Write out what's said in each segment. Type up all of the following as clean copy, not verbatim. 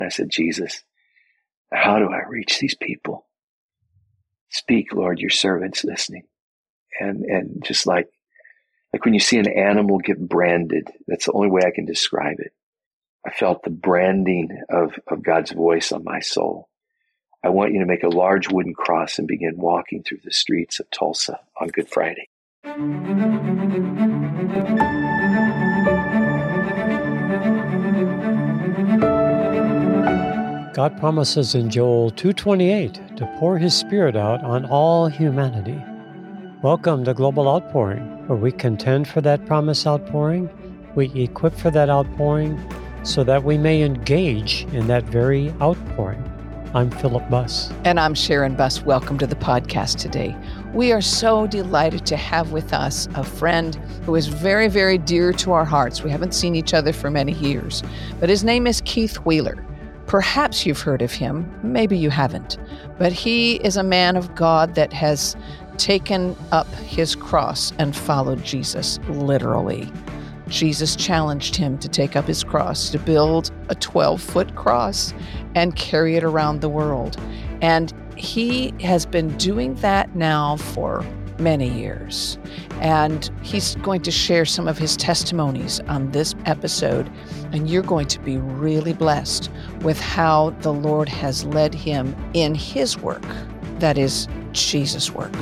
I said, Jesus, how do I reach these people? Speak, Lord, your servant's listening. And just like when you see an animal get branded, that's the only way I can describe it. I felt the branding of God's voice on my soul. I want you to make a large wooden cross and begin walking through the streets of Tulsa on Good Friday. God promises in Joel 2:28 to pour His Spirit out on all humanity. Welcome to Global Outpouring, where we contend for that promise outpouring, we equip for that outpouring, so that we may engage in that very outpouring. I'm Philip Buss. And I'm Sharon Buss. Welcome to the podcast today. We are so delighted to have with us a friend who is very, very dear to our hearts. We haven't seen each other for many years, but his name is Keith Wheeler. Perhaps you've heard of him, maybe you haven't, but he is a man of God that has taken up his cross and followed Jesus, literally. Jesus challenged him to take up his cross, to build a 12-foot cross and carry it around the world. And he has been doing that now for many years. And he's going to share some of his testimonies on this episode. And you're going to be really blessed with how the Lord has led him in his work, that is Jesus' work.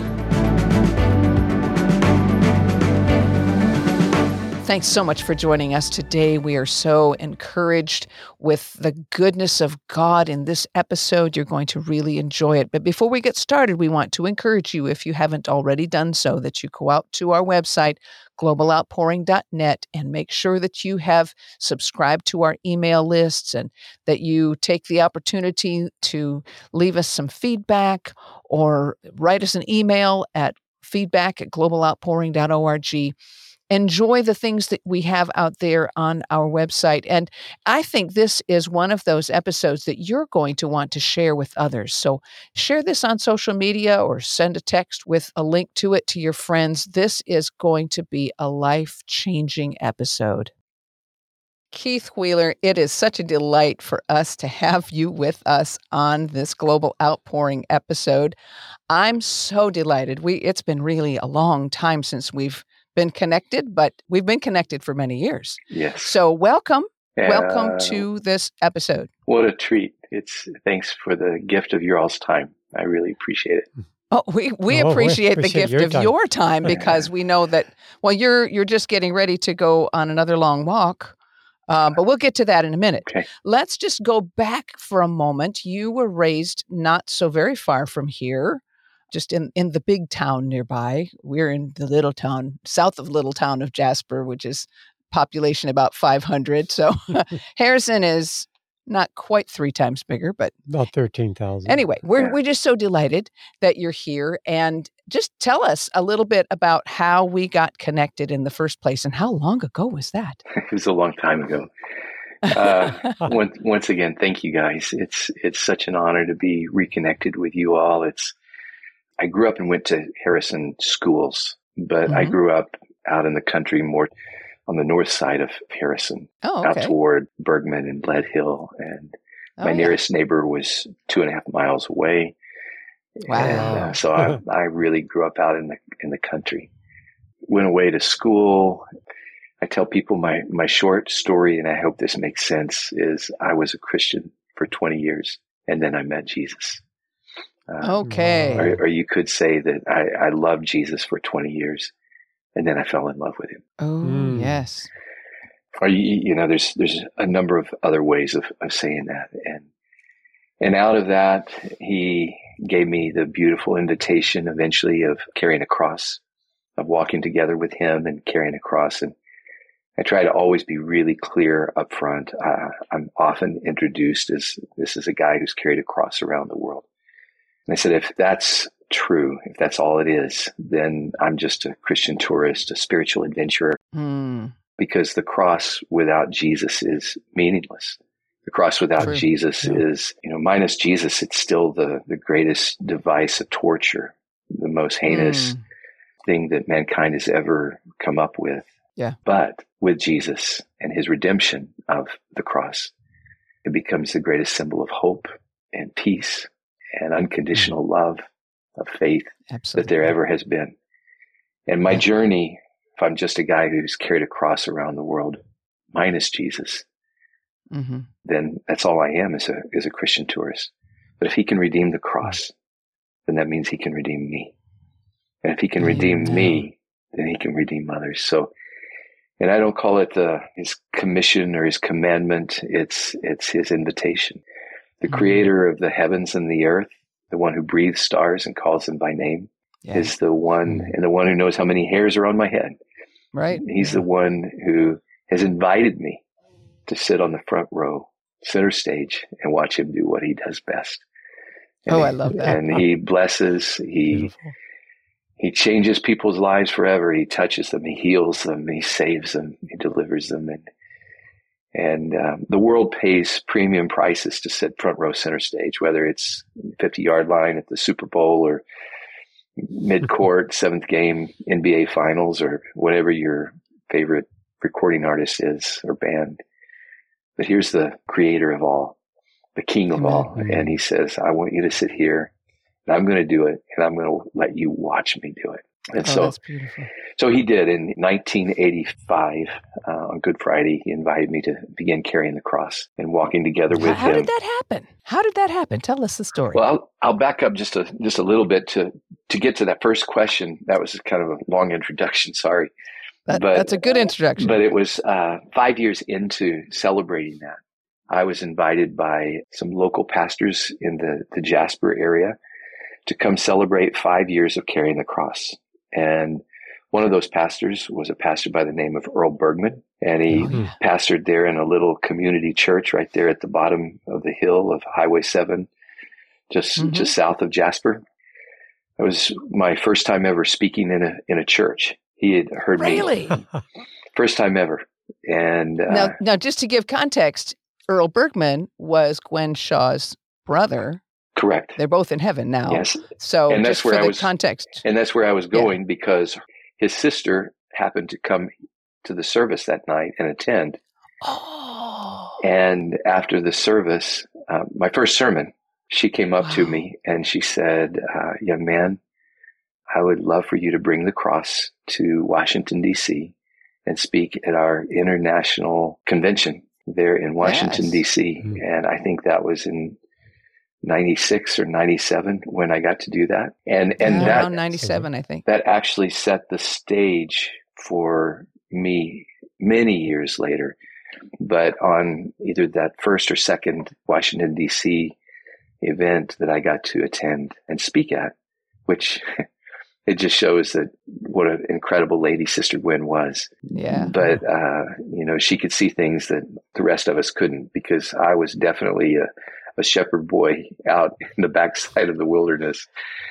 Thanks so much for joining us today. We are so encouraged with the goodness of God in this episode. You're going to really enjoy it. But before we get started, we want to encourage you, if you haven't already done so, that you go out to our website, globaloutpouring.net, and make sure that you have subscribed to our email lists and that you take the opportunity to leave us some feedback or write us an email at feedback@globaloutpouring.org. Enjoy the things that we have out there on our website. And I think this is one of those episodes that you're going to want to share with others. So share this on social media or send a text with a link to it to your friends. This is going to be a life-changing episode. Keith Wheeler, it is such a delight for us to have you with us on this Global Outpouring episode. I'm so delighted. It's been really a long time since we've been connected, but we've been connected for many years. Yes. So welcome to this episode. What a treat. Thanks for the gift of your all's time. I really appreciate it. Oh, we appreciate the gift of your time because we know that, well, you're just getting ready to go on another long walk. But we'll get to that in a minute. Okay. Let's just go back for a moment. You were raised not so very far from here, just in the big town nearby. We're in the little town, south of little town of Jasper, which is population about 500. So Harrison is not quite 3 times bigger, but about 13,000. Anyway, we're just so delighted that you're here. And just tell us a little bit about how we got connected in the first place and how long ago was that? It was a long time ago. Once again, thank you guys. It's such an honor to be reconnected with you all. I grew up and went to Harrison schools, but I grew up out in the country, more on the north side of Harrison, out toward Bergman and Lead Hill. And my nearest neighbor was 2.5 miles away. Wow. And so I really grew up out in the country. Went away to school. I tell people my short story, and I hope this makes sense, is I was a Christian for 20 years, and then I met Jesus. Or you could say that I loved Jesus for 20 years, and then I fell in love with him. Oh, yes. Or there's a number of other ways of saying that, and out of that, he gave me the beautiful invitation eventually of carrying a cross, of walking together with him and carrying a cross. And I try to always be really clear up front. I'm often introduced as this is a guy who's carried a cross around the world. And I said, if that's true, if that's all it is, then I'm just a Christian tourist, a spiritual adventurer, because the cross without Jesus is meaningless. The cross without Jesus is, minus Jesus, it's still the greatest device of torture, the most heinous thing that mankind has ever come up with. Yeah. But with Jesus and his redemption of the cross, it becomes the greatest symbol of hope and peace and unconditional love, of faith Absolutely. that there ever has been. And my journey, if I'm just a guy who's carried a cross around the world, minus Jesus, then that's all I am as a Christian tourist. But if he can redeem the cross, then that means he can redeem me. And if he can redeem me, then he can redeem others. So, and I don't call it his commission or his commandment. It's his invitation. The creator of the heavens and the earth, the one who breathes stars and calls them by name, is the one, and the one who knows how many hairs are on my head. Right. He's the one who has invited me to sit on the front row, center stage, and watch him do what he does best. And I love that. And he blesses, he changes people's lives forever. He touches them, he heals them, he saves them, he delivers them. And the world pays premium prices to sit front row center stage, whether it's 50-yard line at the Super Bowl or mid-court, seventh game, NBA finals, or whatever your favorite recording artist is or band. But here's the creator of all, the king of all. And he says, I want you to sit here, and I'm going to do it, and I'm going to let you watch me do it. And that's beautiful. So he did. In 1985, on Good Friday, he invited me to begin carrying the cross and walking together with him. How did that happen? Tell us the story. Well, I'll back up just a little bit to get to that first question. That was kind of a long introduction. Sorry. That's a good introduction. But it was 5 years into celebrating that. I was invited by some local pastors in the Jasper area to come celebrate 5 years of carrying the cross. And one of those pastors was a pastor by the name of Earl Bergman, and he pastored there in a little community church right there at the bottom of the hill of Highway 7, just south of Jasper. It was my first time ever speaking in a church. He had heard me. First time ever. And now, just to give context, Earl Bergman was Gwen Shaw's brother. Correct. They're both in heaven now. Yes. So and just for the context. And that's where I was going because his sister happened to come to the service that night and attend. Oh. And after the service, my first sermon, she came up to me and she said, young man, I would love for you to bring the cross to Washington, D.C. and speak at our international convention there in Washington, D.C. And I think that was in 96 or 97 when I got to do that. And that around 97, I think. That actually set the stage for me many years later. But on either that first or second Washington, D.C. event that I got to attend and speak at, which it just shows that what an incredible lady Sister Gwen was. Yeah. But, she could see things that the rest of us couldn't, because I was definitely a shepherd boy out in the backside of the wilderness.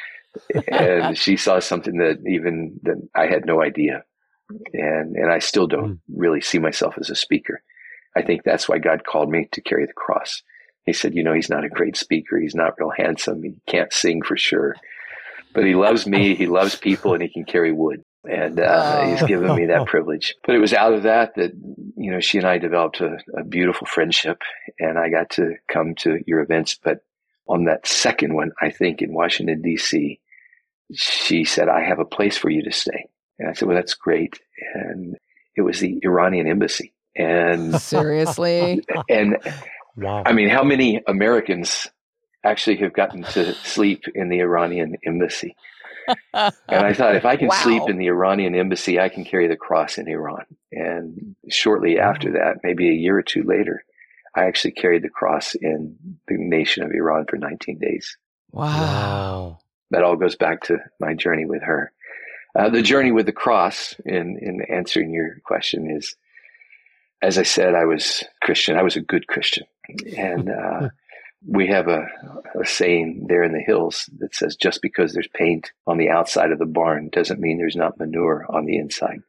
And she saw something that I had no idea. And I still don't really see myself as a speaker. I think that's why God called me to carry the cross. He said, he's not a great speaker. He's not real handsome. He can't sing for sure. But he loves me, he loves people, and he can carry wood. And he's given me that privilege. But it was out of that she and I developed a beautiful friendship, and I got to come to your events. But on that second one, I think in Washington, D.C., she said, I have a place for you to stay. And I said, well, that's great. And it was the Iranian embassy. And seriously? And wow. I mean, how many Americans actually have gotten to sleep in the Iranian embassy? And I thought, if I can sleep in the Iranian embassy, I can carry the cross in Iran. And shortly after that, maybe a year or two later, I actually carried the cross in the nation of Iran for 19 days. Wow. That all goes back to my journey with her. The journey with the cross, in answering your question, is, as I said, I was Christian. I was a good Christian. And we have a saying there in the hills that says, just because there's paint on the outside of the barn doesn't mean there's not manure on the inside.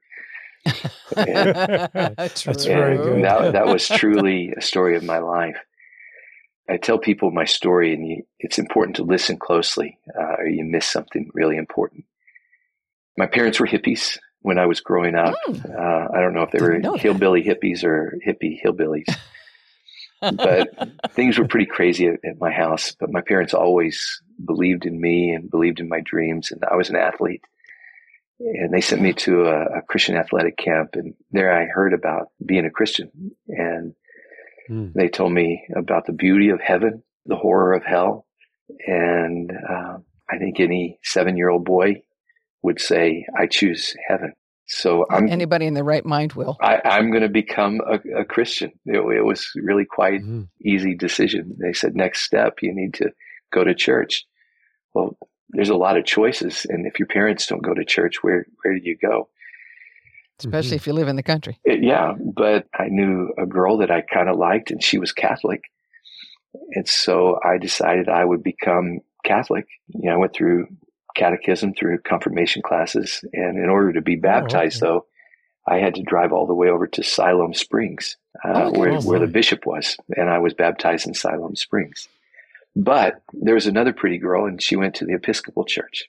That's very good. That was truly a story of my life. I tell people my story, and it's important to listen closely, or you miss something really important. My parents were hippies when I was growing up. I don't know if they were hillbilly hippies or hippie hillbillies. But things were pretty crazy at my house. But my parents always believed in me and believed in my dreams. And I was an athlete. And they sent me to a Christian athletic camp. And there I heard about being a Christian. And they told me about the beauty of heaven, the horror of hell. And I think any 7-year-old boy would say, I choose heaven. So anybody in their right mind will. I'm going to become a Christian. It was really quite easy decision. They said, next step, you need to go to church. Well, there's a lot of choices. And if your parents don't go to church, where do you go? Especially if you live in the country. Yeah, but I knew a girl that I kind of liked, and she was Catholic. And so I decided I would become Catholic. I went through catechism, through confirmation classes. And in order to be baptized, though, I had to drive all the way over to Siloam Springs, where the bishop was. And I was baptized in Siloam Springs. But there was another pretty girl, and she went to the Episcopal Church.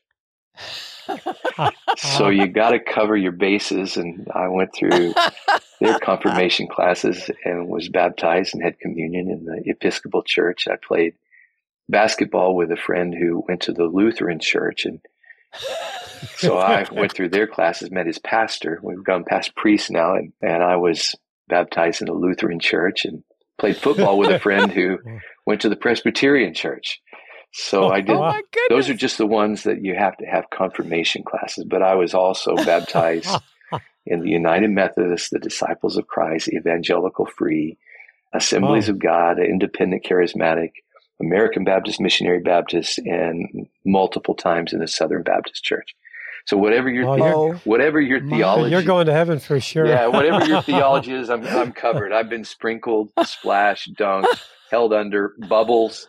So you got to cover your bases. And I went through their confirmation classes and was baptized and had communion in the Episcopal Church. I played basketball with a friend who went to the Lutheran Church. And so I went through their classes, met his pastor. We've gone past priest now. And I was baptized in a Lutheran church and played football with a friend who went to the Presbyterian Church. So I did. Those are just the ones that you have to have confirmation classes. But I was also baptized in the United Methodist, the Disciples of Christ, Evangelical Free, Assemblies of God, Independent Charismatic, American Baptist, Missionary Baptist, and multiple times in the Southern Baptist Church. So whatever your theology, you're going to heaven for sure. Yeah, whatever your theology is, I'm covered. I've been sprinkled, splashed, dunked, held under, bubbles.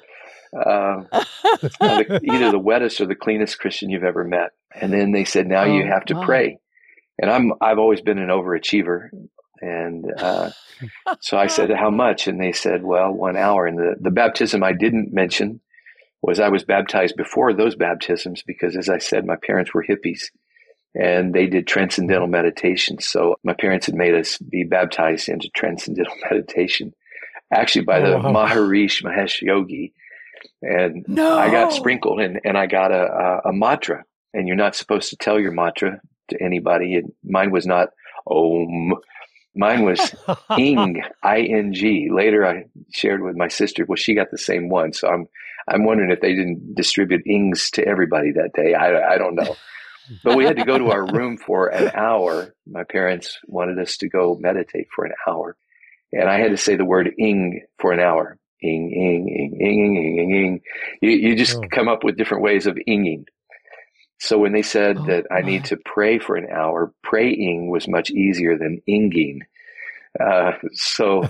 Either the wettest or the cleanest Christian you've ever met. And then they said, now you have to pray. And I've always been an overachiever. And so I said, how much? And they said, well, 1 hour. And the baptism I didn't mention was I was baptized before those baptisms because, as I said, my parents were hippies and they did transcendental meditation. So my parents had made us be baptized into transcendental meditation, actually by the Maharishi Mahesh Yogi. And I got sprinkled and I got a mantra, and you're not supposed to tell your mantra to anybody. And mine was not Om. Mine was Ing, I-N-G. Later I shared with my sister, well, she got the same one. So I'm wondering if they didn't distribute Ings to everybody that day. I don't know. But we had to go to our room for an hour. My parents wanted us to go meditate for an hour. And I had to say the word Ing for an hour. Ing, ing, ing, ing, ing, ing, ing. You just come up with different ways of inging. So when they said that I need to pray for an hour, praying was much easier than inging. So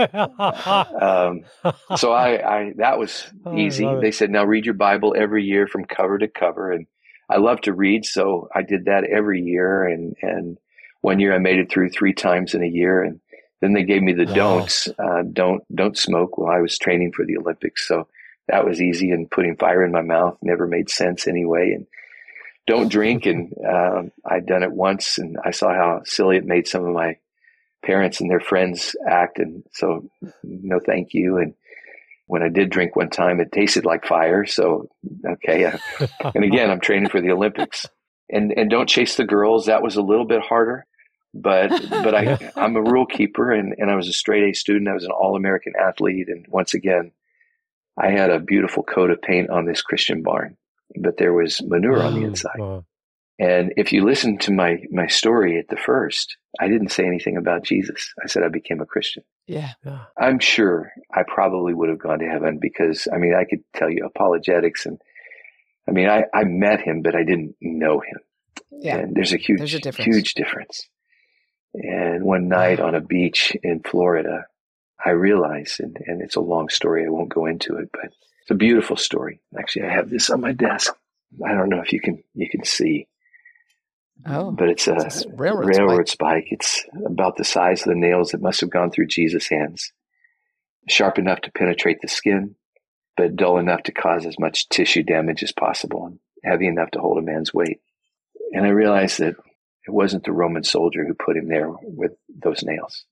that was easy. They said, now read your Bible every year from cover to cover. And I love to read, so I did that every year. And 1 year I made it through 3 times in a year. And then they gave me the don'ts. Don't smoke while I was training for the Olympics. So that was easy, and putting fire in my mouth never made sense anyway. And don't drink. And I'd done it once, and I saw how silly it made some of my parents and their friends act. And so no, thank you. And when I did drink one time, it tasted like fire. So, okay. And again, I'm training for the Olympics. And don't chase the girls. That was a little bit harder. But I'm a rule keeper, and I was a straight A student. I was an All-American athlete. And once again, I had a beautiful coat of paint on this Christian barn, but there was manure on the inside. Wow. And if you listen to my story at the first, I didn't say anything about Jesus. I said I became a Christian. Yeah. I'm sure I probably would have gone to heaven because, I mean, I could tell you apologetics. And I mean, I met him, but I didn't know him. Yeah. And there's a huge difference. And one night on a beach in Florida, I realized, and it's a long story, I won't go into it, but it's a beautiful story. Actually, I have this on my desk. I don't know if you can see. Oh, but it's a railroad spike. It's about the size of the nails that must have gone through Jesus' hands. Sharp enough to penetrate the skin, but dull enough to cause as much tissue damage as possible, and heavy enough to hold a man's weight. And I realized that it wasn't the Roman soldier who put him there with those nails.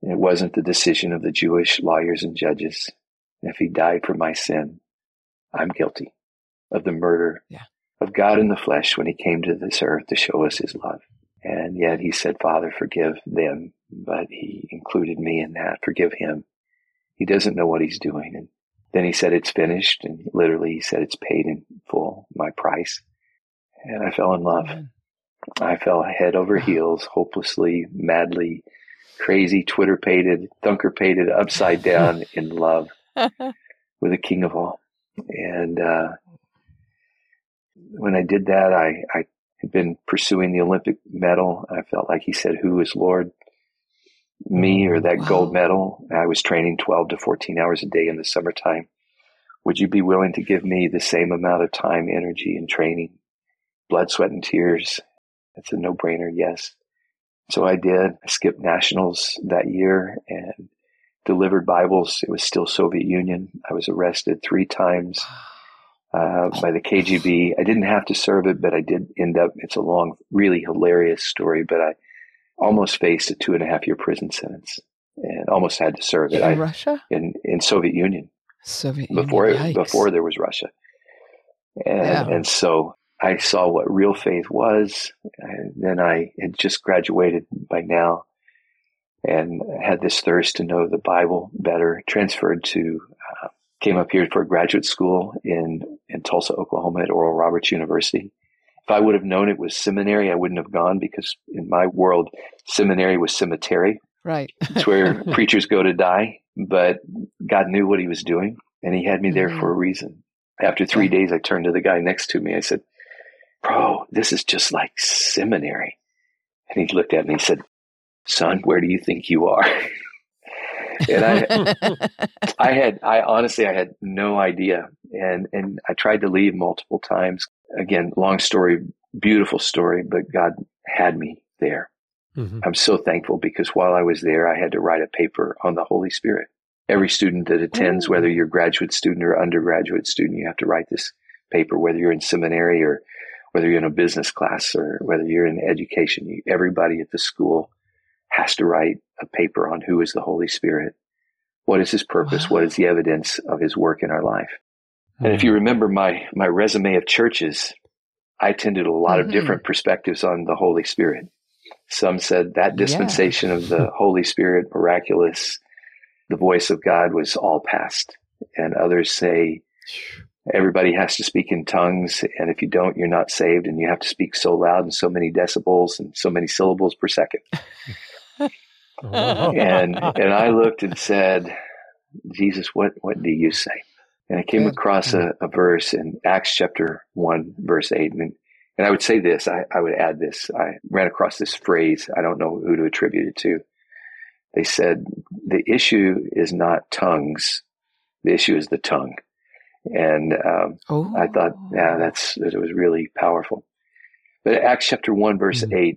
It wasn't the decision of the Jewish lawyers and judges. If he died for my sin, I'm guilty of the murder of God in the flesh when he came to this earth to show us his love. And yet he said, Father, forgive them. But he included me in that. Forgive him. He doesn't know what he's doing. And then he said, it's finished. And literally he said, it's paid in full, my price. And I fell in love. I fell head over heels, hopelessly, madly, crazy, Twitter-pated, thunker-pated, upside down in love with the King of all. And when I did that, I had been pursuing the Olympic medal. I felt like he said, who is Lord? Me or that gold medal? I was training 12 to 14 hours a day in the summertime. Would you be willing to give me the same amount of time, energy, and training? Blood, sweat, and tears. It's a no-brainer, yes. So I did. I skipped nationals that year and delivered Bibles. It was still Soviet Union. I was arrested 3 times by the KGB. I didn't have to serve it, but I did end up, it's a long, really hilarious story, but I almost faced a 2.5-year prison sentence and almost had to serve it. In Russia? In Soviet Union. Before there was Russia. And so I saw what real faith was. And then I had just graduated by now and had this thirst to know the Bible better, transferred to, came up here for graduate school in Tulsa, Oklahoma at Oral Roberts University. If I would have known it was seminary, I wouldn't have gone, because in my world, seminary was cemetery. Right. It's where preachers go to die. But God knew what he was doing, and he had me there for a reason. After 3 days, I turned to the guy next to me. I said, bro, this is just like seminary. And he looked at me and said, son, where do you think you are? And I honestly had no idea. And I tried to leave multiple times. Again, long story, beautiful story, but God had me there. Mm-hmm. I'm so thankful, because while I was there, I had to write a paper on the Holy Spirit. Every student that attends, whether you're a graduate student or undergraduate student, you have to write this paper, whether you're in seminary or whether you're in a business class or whether you're in education. Everybody at the school has to write a paper on who is the Holy Spirit. What is his purpose? What is the evidence of his work in our life? And if you remember my resume of churches, I attended a lot of different perspectives on the Holy Spirit. Some said that dispensation of the Holy Spirit, miraculous, the voice of God, was all past. And others say everybody has to speak in tongues, and if you don't, you're not saved, and you have to speak so loud and so many decibels and so many syllables per second. And I looked and said, Jesus, what do you say? And I came across a verse in Acts chapter 1, verse 8. And I would say this, I would add this. I ran across this phrase. I don't know who to attribute it to. They said, the issue is not tongues. The issue is the tongue. And I thought, it was really powerful. But Acts chapter 1, verse 8,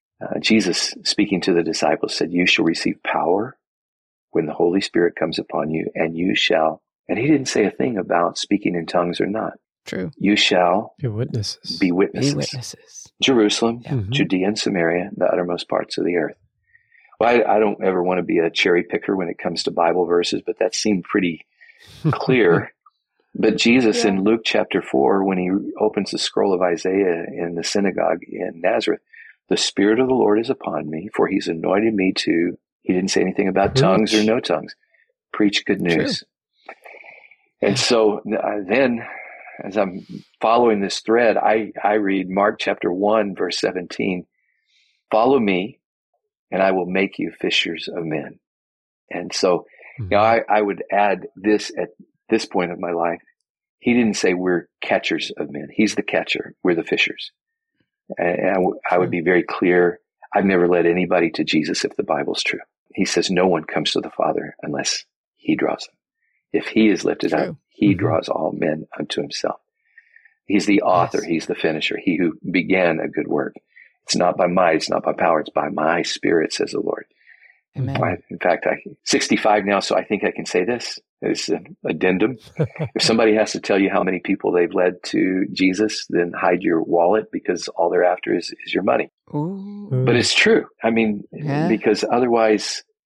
Jesus speaking to the disciples said, you shall receive power when the Holy Spirit comes upon you, and you shall. And he didn't say a thing about speaking in tongues or not. True. You shall be witnesses. Be witnesses. Jerusalem, Judea and Samaria, the uttermost parts of the earth. Well, I don't ever want to be a cherry picker when it comes to Bible verses, but that seemed pretty clear. But Jesus in Luke chapter 4, when he opens the scroll of Isaiah in the synagogue in Nazareth, the Spirit of the Lord is upon me, for he's anointed me to, he didn't say anything about tongues or no tongues, preach good news. True. And so then, as I'm following this thread, I read Mark chapter 1, verse 17, follow me, and I will make you fishers of men. And so, I would add this at this point of my life. He didn't say we're catchers of men. He's the catcher. We're the fishers. And I would be very clear. I've never led anybody to Jesus if the Bible's true. He says no one comes to the Father unless he draws them. If he is lifted up, he draws all men unto himself. He's the author. He's the finisher. He who began a good work. It's not by might. It's not by power. It's by my Spirit, says the Lord. Amen. In fact, I'm 65 now, so I think I can say this. It's an addendum. If somebody has to tell you how many people they've led to Jesus, then hide your wallet, because all they're after is your money. Ooh. But it's true. I mean, because otherwise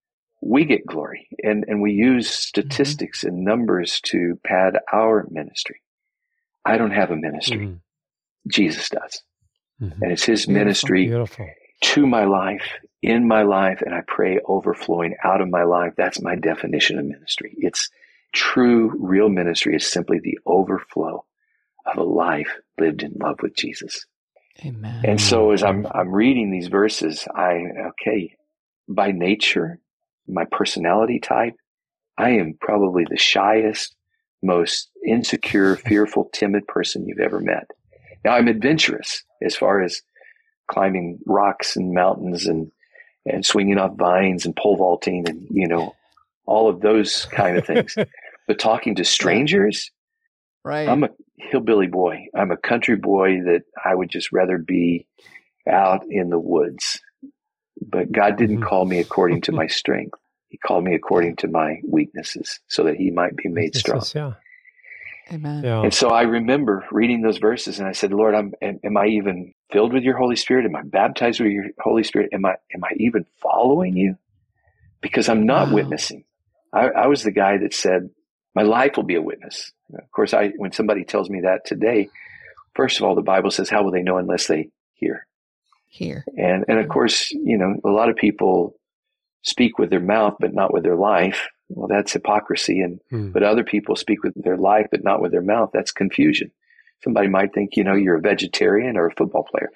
we get glory, and we use statistics and numbers to pad our ministry. I don't have a ministry. Jesus does. And it's his ministry to my life, in my life, and I pray overflowing out of my life. That's my definition of ministry. It's true, real ministry is simply the overflow of a life lived in love with Jesus. Amen. And so as I'm reading these verses, by nature, my personality type, I am probably the shyest, most insecure, fearful, timid person you've ever met. Now, I'm adventurous as far as climbing rocks and mountains and swinging off vines and pole vaulting and, all of those kind of things. But talking to strangers, right. I'm a hillbilly boy. I'm a country boy that I would just rather be out in the woods. But God didn't call me according to my strength. He called me according to my weaknesses so that he might be made strong. Yeah. Amen. Yeah. And so I remember reading those verses and I said, Lord, am I even filled with your Holy Spirit? Am I baptized with your Holy Spirit? Am I even following you? Because I'm not witnessing. I was the guy that said, my life will be a witness. Of course, when somebody tells me that today, first of all, the Bible says, how will they know unless they hear? And of course, a lot of people speak with their mouth, but not with their life. Well, that's hypocrisy. But other people speak with their life, but not with their mouth. That's confusion. Somebody might think, you're a vegetarian or a football player.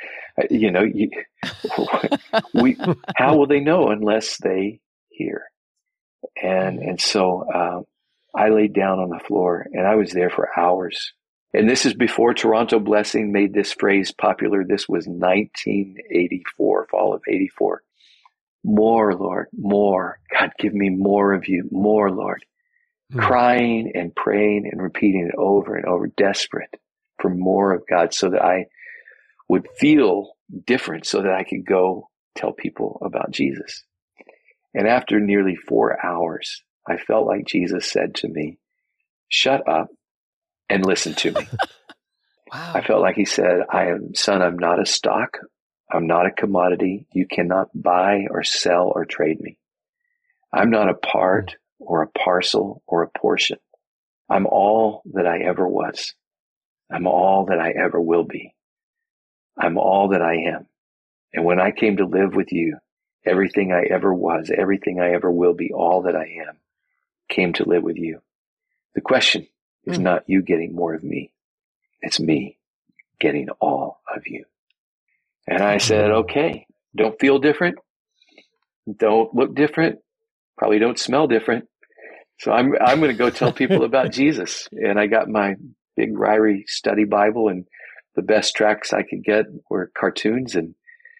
How will they know unless they hear? And so I laid down on the floor and I was there for hours. And this is before Toronto Blessing made this phrase popular. This was 1984, fall of 84. More, Lord, more. God, give me more of you. More, Lord. Crying and praying and repeating it over and over, desperate for more of God so that I would feel different so that I could go tell people about Jesus. And after nearly 4 hours, I felt like Jesus said to me, shut up and listen to me. Wow. I felt like he said, son, I'm not a stock. I'm not a commodity. You cannot buy or sell or trade me. I'm not a part or a parcel or a portion. I'm all that I ever was. I'm all that I ever will be. I'm all that I am. And when I came to live with you, everything I ever was, everything I ever will be, all that I am, came to live with you. The question is not you getting more of me. It's me getting all of you. And I said, okay, don't feel different. Don't look different. Probably don't smell different. So I'm going to go tell people about Jesus. And I got my big Ryrie study Bible, and the best tracks I could get were cartoons. And,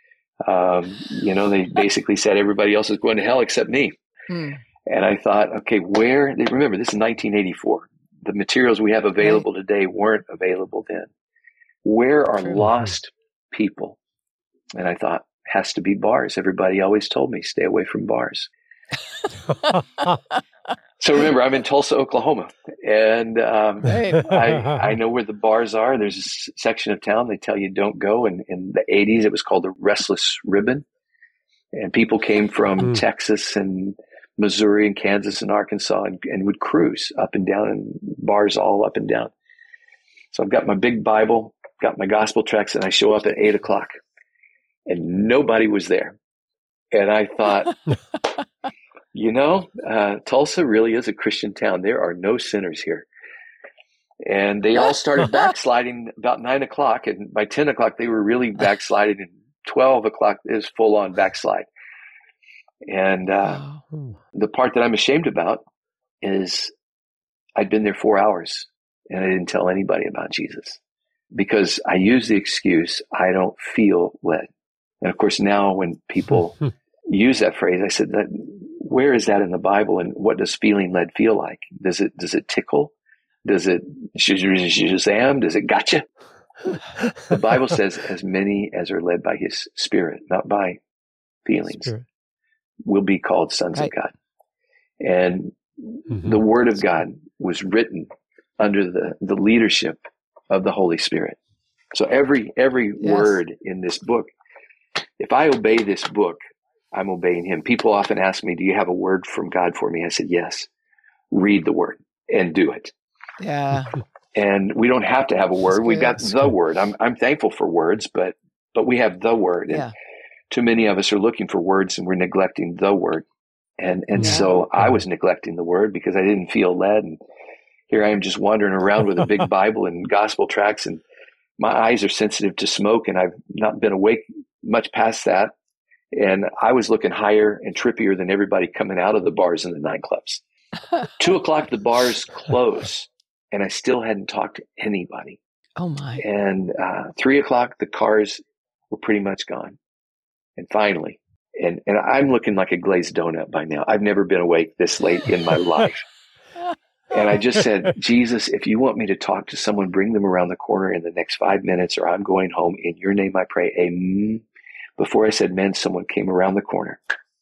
they basically said everybody else is going to hell except me. And I thought, okay, remember, this is 1984. The materials we have available today weren't available then. Where are lost people? And I thought, has to be bars. Everybody always told me, stay away from bars. So remember, I'm in Tulsa, Oklahoma, and I know where the bars are. There's a section of town they tell you don't go. And in the 80s, it was called the Restless Ribbon. And people came from Texas and Missouri and Kansas and Arkansas and would cruise up and down, and bars all up and down. So I've got my big Bible, got my gospel tracts, and I show up at 8:00. And nobody was there. And I thought, Tulsa really is a Christian town. There are no sinners here. And they all started backsliding about 9:00. And by 10:00, they were really backsliding. And 12:00 is full on backslide. And the part that I'm ashamed about is I'd been there 4 hours and I didn't tell anybody about Jesus because I use the excuse, I don't feel led. And of course, now when people use that phrase, I said, where is that in the Bible? And what does feeling led feel like? Does it tickle? Does it shazam? Does it gotcha? The Bible says, as many as are led by his Spirit, not by feelings, will be called sons of God. And the Word of God was written under the leadership of the Holy Spirit. So every word in this book, if I obey this book, I'm obeying him. People often ask me, do you have a word from God for me? I said, yes. Read the word and do it. Yeah. And we don't have to have a word. We've got That's the good. word. I'm thankful for words, but we have the word. And Yeah. too many of us are looking for words and we're neglecting the word. And Yeah. so I was neglecting the word because I didn't feel led. And here I am just wandering around with a big Bible and gospel tracts, and my eyes are sensitive to smoke, and I've not been awake much past that. And I was looking higher and trippier than everybody coming out of the bars and the nightclubs. 2:00, the bars close, and I still hadn't talked to anybody. Oh my. And 3:00, the cars were pretty much gone. And finally, and I'm looking like a glazed donut by now. I've never been awake this late in my life. And I just said, Jesus, if you want me to talk to someone, bring them around the corner in the next 5 minutes, or I'm going home. In your name I pray, amen. Before I said amen, someone came around the corner.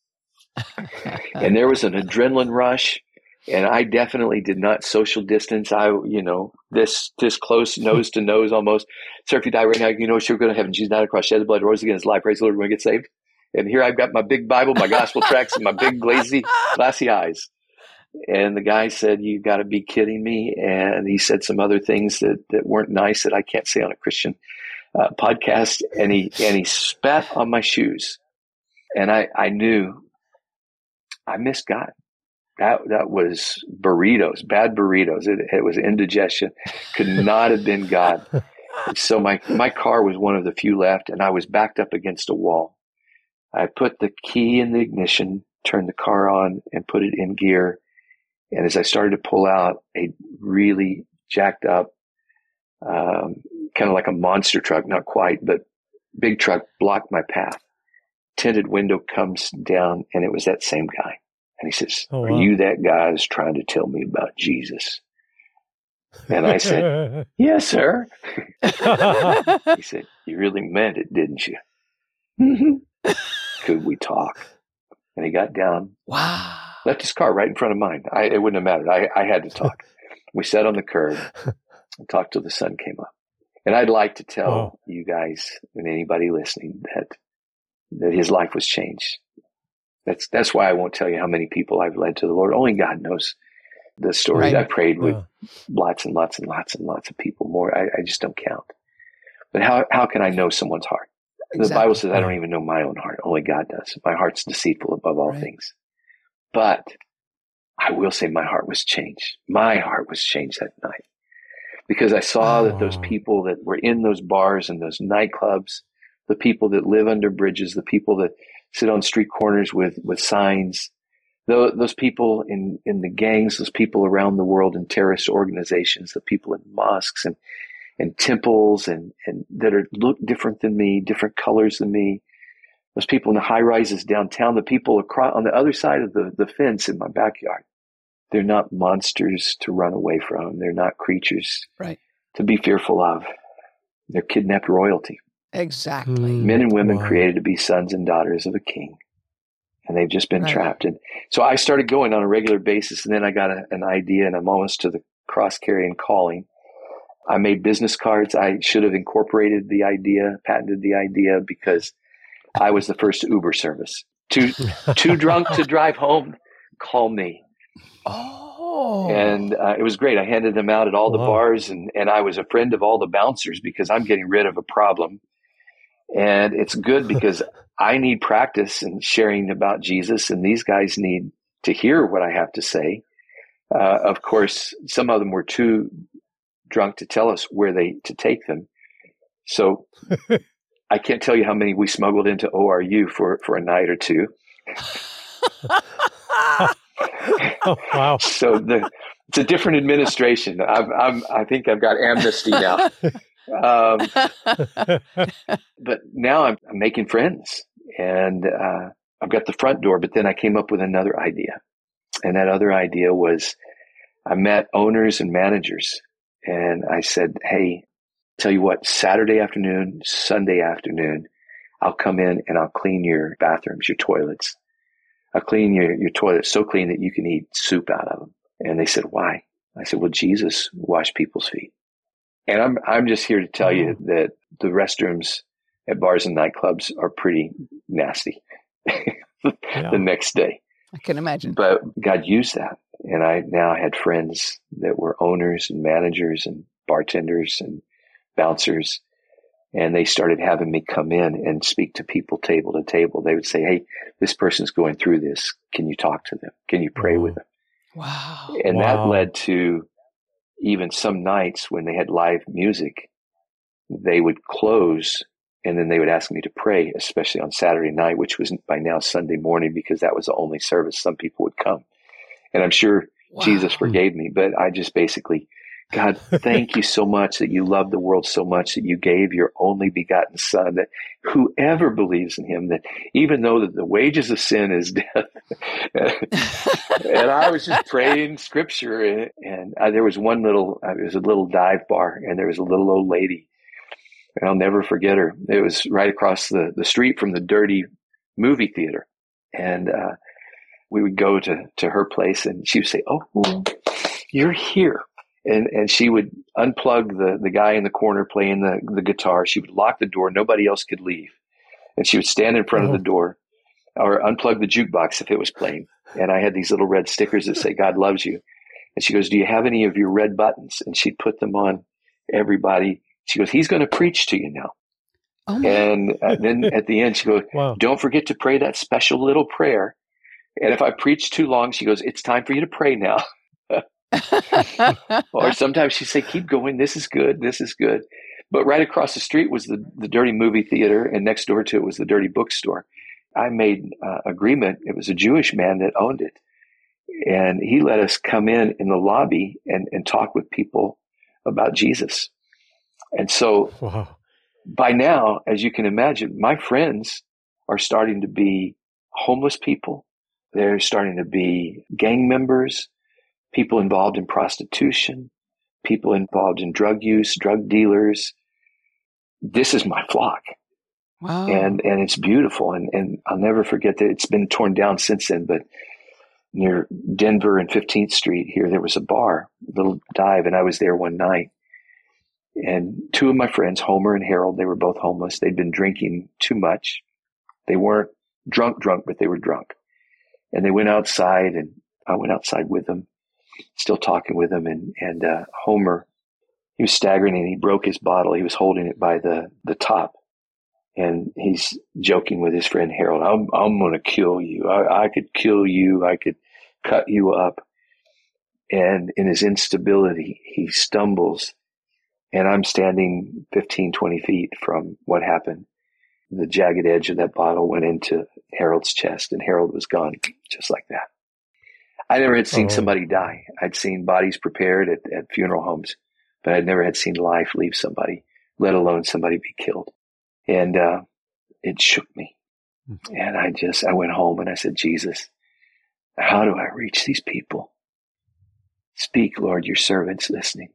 And there was an adrenaline rush. And I definitely did not social distance. This close, nose to nose almost. Sir, if you die right now, she'll go to heaven. Jesus died on the cross, shed the blood, rose again, his life. Praise the Lord, we're going to get saved. And here I've got my big Bible, my gospel tracts, and my big glassy eyes. And the guy said, you got to be kidding me. And he said some other things that weren't nice that I can't say on a Christian podcast. And he spat on my shoes. And I knew I missed God. That was burritos, bad burritos. It was indigestion. Could not have been God. So my car was one of the few left, and I was backed up against a wall. I put the key in the ignition, turned the car on, and put it in gear. And as I started to pull out, a really jacked up, kind of like a monster truck, not quite, but big truck blocked my path. Tinted window comes down, and it was that same guy. And he says, Are you that guy that's trying to tell me about Jesus? And I said, yes, sir. He said, you really meant it, didn't you? Mm-hmm. Could we talk? And he got down. Wow. Left his car right in front of mine. It wouldn't have mattered. I had to talk. We sat on the curb and talked till the sun came up. And I'd like to tell you guys and anybody listening that his life was changed. That's why I won't tell you how many people I've led to the Lord. Only God knows the stories. Right. I prayed with lots and lots and lots and lots of people more. I just don't count. But how can I know someone's heart? Exactly. The Bible says I don't even know my own heart. Only God does. My heart's deceitful above all things. But I will say my heart was changed. My heart was changed that night. Because I saw that those people that were in those bars and those nightclubs, the people that live under bridges, the people that sit on street corners with signs, those people in the gangs, those people around the world in terrorist organizations, the people in mosques and temples and that look different than me, different colors than me, those people in the high rises downtown, the people across on the other side of the fence in my backyard. They're not monsters to run away from. They're not creatures to be fearful of. They're kidnapped royalty. Exactly. Men and women created to be sons and daughters of a king. And they've just been trapped. And so I started going on a regular basis, and then I got an idea, and I'm almost to the cross-carrying calling. I made business cards. I should have incorporated the idea, patented the idea, because I was the first Uber service. Too drunk to drive home, call me. Oh. And it was great. I handed them out at all the bars, and I was a friend of all the bouncers because I'm getting rid of a problem. And it's good because I need practice in sharing about Jesus, and these guys need to hear what I have to say. Of course, some of them were too drunk to tell us where to take them. So I can't tell you how many we smuggled into ORU for a night or two. Oh, wow. So it's a different administration. I think I've got amnesty now. But now I'm making friends, and I've got the front door, but then I came up with another idea. And that other idea was I met owners and managers, and I said, hey, tell you what, Saturday afternoon, Sunday afternoon, I'll come in and I'll clean your bathrooms, your toilets. I'll clean your toilets so clean that you can eat soup out of them. And they said, why? I said, well, Jesus washed people's feet. And I'm just here to tell you that the restrooms at bars and nightclubs are pretty nasty. the next day. I can imagine. But God used that. And I now had friends that were owners and managers and bartenders and bouncers. And they started having me come in and speak to people table to table. They would say, hey, this person's going through this. Can you talk to them? Can you pray with them? Wow. And that led to even some nights when they had live music, they would close and then they would ask me to pray, especially on Saturday night, which was by now Sunday morning, because that was the only service some people would come. And I'm sure Jesus forgave me, but I just basically, God, thank you so much that you love the world so much that you gave your only begotten Son, that whoever believes in him, that even though that the wages of sin is death. And I was just praying scripture, and there was one little, it was a little dive bar, and there was a little old lady, and I'll never forget her. It was right across the street from the dirty movie theater. And we would go to her place, and she would say, oh, you're here. And she would unplug the guy in the corner playing the guitar. She would lock the door. Nobody else could leave. And she would stand in front of the door or unplug the jukebox if it was playing. And I had these little red stickers that say, God loves you. And she goes, do you have any of your red buttons? And she'd put them on everybody. She goes, he's going to preach to you now. Oh. And then at the end, she goes, don't forget to pray that special little prayer. And if I preach too long, she goes, it's time for you to pray now. Or sometimes she'd say, keep going. This is good. This is good. But right across the street was the dirty movie theater, and next door to it was the dirty bookstore. I made agreement. It was a Jewish man that owned it. And he let us come in the lobby and talk with people about Jesus. And so by now, as you can imagine, my friends are starting to be homeless people. They're starting to be gang members, people involved in prostitution, people involved in drug use, drug dealers. This is my flock. Wow. And it's beautiful. And I'll never forget that it's been torn down since then, but near Denver and 15th Street here, there was a bar, a little dive, and I was there one night. And two of my friends, Homer and Harold, they were both homeless. They'd been drinking too much. They weren't drunk, but they were drunk. And they went outside, and I went outside with them, still talking with them. And Homer, he was staggering, and he broke his bottle. He was holding it by the top. And he's joking with his friend Harold, I'm going to kill you. I could kill you. I could cut you up. And in his instability, he stumbles. And I'm standing 15, 20 feet from what happened. The jagged edge of that bottle went into Harold's chest, and Harold was gone just like that. I never had seen somebody die. I'd seen bodies prepared at funeral homes, but I'd never had seen life leave somebody, let alone somebody be killed. And it shook me. And I went home and I said, Jesus, how do I reach these people? Speak, Lord, your servant's listening.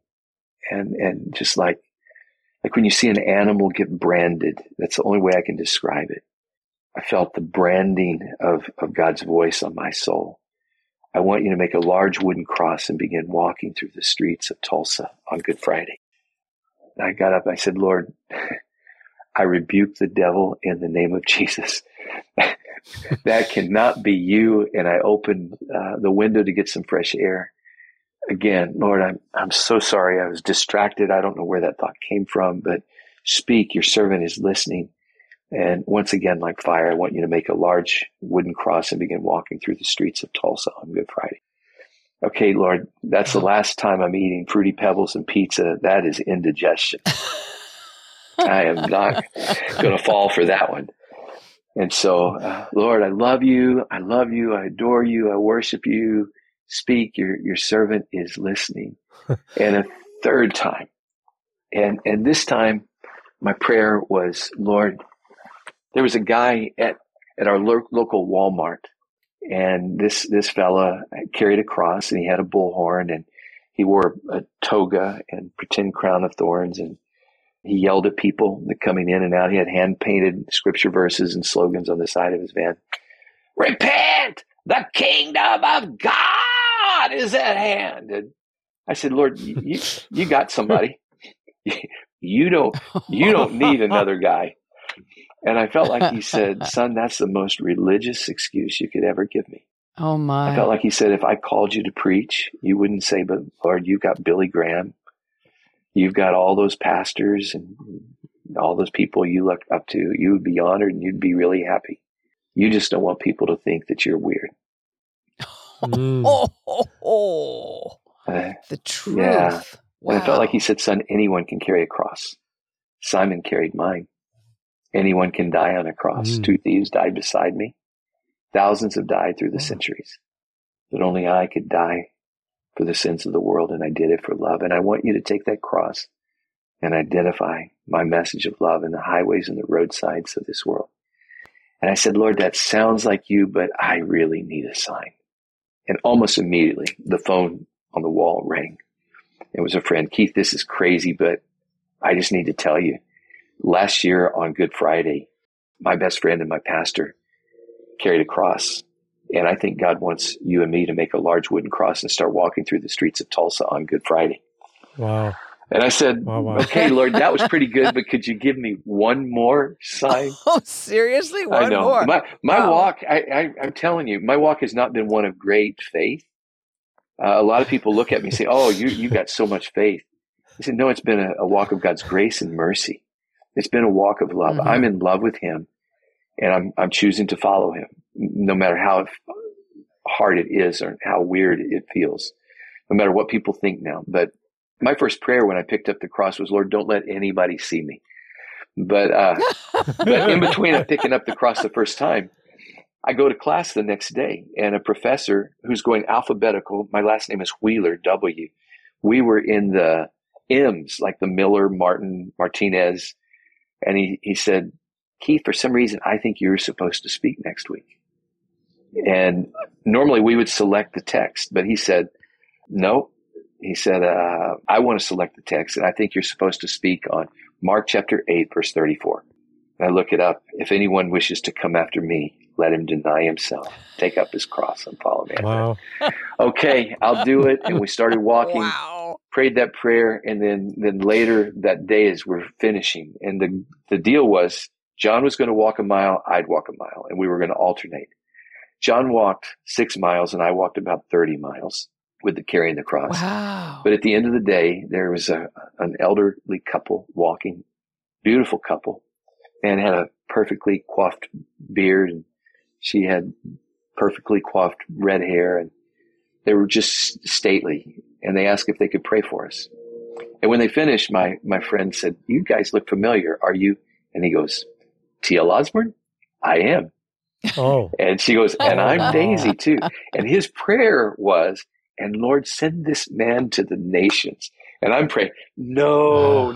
And just like when you see an animal get branded, that's the only way I can describe it. I felt the branding of God's voice on my soul. I want you to make a large wooden cross and begin walking through the streets of Tulsa on Good Friday. And I got up and I said, Lord, I rebuke the devil in the name of Jesus. That cannot be you. And I opened the window to get some fresh air. Again, Lord, I'm so sorry. I was distracted. I don't know where that thought came from, but speak, your servant is listening. And once again, like fire, I want you to make a large wooden cross and begin walking through the streets of Tulsa on Good Friday. Okay, Lord, that's the last time I'm eating Fruity Pebbles and pizza. That is indigestion. I am not going to fall for that one. And so, Lord, I love you. I love you. I adore you. I worship you. Speak, your servant is listening. And a third time. And this time, my prayer was, Lord, there was a guy at our local Walmart, and this fella carried a cross, and he had a bullhorn, and he wore a toga and pretend crown of thorns, and he yelled at people that coming in and out. He had hand-painted scripture verses and slogans on the side of his van. Repent! The kingdom of God is at hand. And I said, Lord, you got somebody. You don't need another guy. And I felt like he said, son, that's the most religious excuse you could ever give me. Oh, my. I felt like he said, if I called you to preach, you wouldn't say, but Lord, you've got Billy Graham. You've got all those pastors and all those people you look up to. You would be honored and you'd be really happy. You just don't want people to think that you're weird. The truth. Yeah. Wow. And I felt like he said, son, anyone can carry a cross. Simon carried mine. Anyone can die on a cross. 2 thieves died beside me. Thousands have died through the centuries. But only I could die for the sins of the world, and I did it for love. And I want you to take that cross and identify my message of love in the highways and the roadsides of this world. And I said, Lord, that sounds like you, but I really need a sign. And almost immediately, the phone on the wall rang. It was a friend. Keith, this is crazy, but I just need to tell you. Last year on Good Friday, my best friend and my pastor carried a cross. And I think God wants you and me to make a large wooden cross and start walking through the streets of Tulsa on Good Friday. Wow. And I said, okay, Lord, that was pretty good, but could you give me one more sign? Oh, seriously? One I know. more? My walk, I'm telling you, my walk has not been one of great faith. A lot of people look at me and say, oh, you've got so much faith. I said, no, it's been a walk of God's grace and mercy. It's been a walk of love. Mm-hmm. I'm in love with him, and I'm choosing to follow him, no matter how hard it is or how weird it feels, no matter what people think now. But my first prayer when I picked up the cross was, Lord, don't let anybody see me. But in between picking up the cross the first time, I go to class the next day, and a professor who's going alphabetical, my last name is Wheeler, W. We were in the M's, like the Miller, Martin, Martinez. And he said, Keith, for some reason, I think you're supposed to speak next week. And normally we would select the text, but he said, no. He said, I want to select the text, and I think you're supposed to speak on Mark chapter 8, verse 34. And I look it up. If anyone wishes to come after me, let him deny himself, take up his cross, and follow me. Wow. Okay, I'll do it. And we started walking, Wow. prayed that prayer. And then later that day as we're finishing, and the deal was John was going to walk a mile, I'd walk a mile, and we were going to alternate. John walked 6 miles and I walked about 30 miles with the carrying the cross. Wow. But at the end of the day, there was an elderly couple walking, beautiful couple, and had a perfectly coiffed beard, and she had perfectly coiffed red hair, and they were just stately. And they asked if they could pray for us. And when they finished, my friend said, you guys look familiar. Are you? And he goes, T.L. Osborne? I am. Oh. And she goes, and I'm wow. Daisy too. And his prayer was, and Lord, send this man to the nations. And I'm praying, no.